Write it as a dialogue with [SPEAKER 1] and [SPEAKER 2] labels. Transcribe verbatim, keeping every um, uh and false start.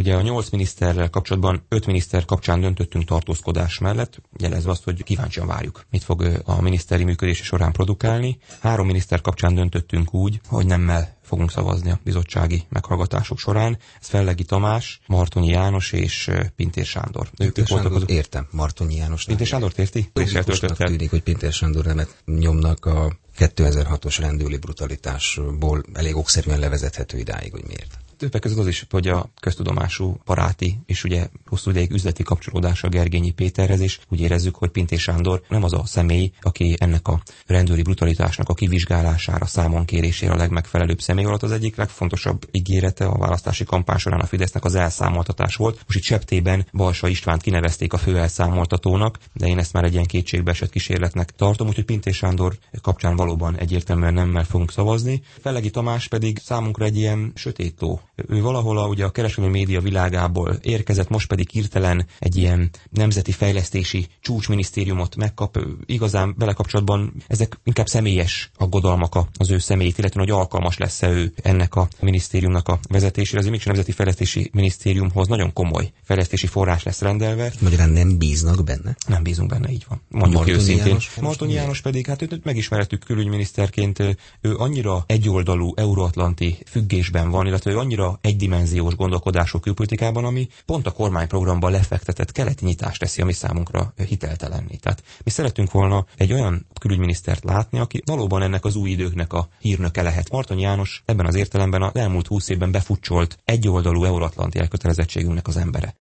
[SPEAKER 1] Ugye a nyolc miniszterrel kapcsolatban öt miniszter kapcsán döntöttünk tartózkodás mellett, jelezve azt, hogy kíváncsian várjuk, mit fog a miniszteri működése során produkálni. Három miniszter kapcsán döntöttünk úgy, hogy nemmel fogunk szavazni a bizottsági meghallgatások során. Ez Fellegi Tamás, Martonyi János és Pintér Sándor.
[SPEAKER 2] Pintér Sándor, voltak, értem, Martonyi János.
[SPEAKER 1] Pintér Sándort érti?
[SPEAKER 2] Logikusnak tűnik, hogy Pintér Sándor nemet nyomnak a kétezer-hatos rendőri brutalitásból elég okszerűen levezethető idáig, hogy miért.
[SPEAKER 1] Többek között az is, hogy a köztudomású baráti és ugye hosszú ideig üzleti kapcsolódása Gergényi Péterhez, és úgy érezzük, hogy Pintér Sándor nem az a személy, aki ennek a rendőri brutalitásnak a kivizsgálására, számon kérésére a legmegfelelőbb személy volt. Az egyik legfontosabb ígérete a választási kampány során a Fidesznek az elszámoltatás volt. Most itt Septében Balsa Istvánt kinevezték a fő elszámoltatónak, de én ezt már egy ilyen kétségbeesett kísérletnek tartom, úgyhogy Pintér Sándor kapcsán valóban egyértelműen nemmel fogunk szavazni. Fellegi Tamás pedig számunkra egy ilyen sötét ló. Ő valahol a, ugye a kereskedelmi média világából érkezett, most pedig hirtelen egy ilyen nemzeti fejlesztési csúcsminisztériumot megkap. Igazán vele kapcsolatban ezek inkább személyes aggodalmak az ő személyét, illetve hogy alkalmas lesz-e ő ennek a minisztériumnak a vezetésére. Azért mégis a Nemzeti Fejlesztési Minisztériumhoz nagyon komoly fejlesztési forrás lesz rendelve.
[SPEAKER 2] Magyarán nem bíznak benne?
[SPEAKER 1] Nem bízunk benne, így van. Mondjuk
[SPEAKER 2] Martonyi
[SPEAKER 1] őszintén.
[SPEAKER 2] János,
[SPEAKER 1] Martonyi János pedig, hát őt megismertük külügyminiszterként, ő annyira egyoldalú euróatlanti függésben van, illetve ő annyira egydimenziós gondolkodású külpolitikában, ami pont a kormányprogramban lefektetett keleti nyitást teszi, ami számunkra hiteltelenné. Tehát mi szeretünk volna egy olyan külügyminisztert látni, aki valóban ennek az új időknek a hírnöke lehet. Martonyi János ebben az értelemben az elmúlt húsz évben befutcsolt egyoldalú euróatlanti elkötelezettségünknek az embere.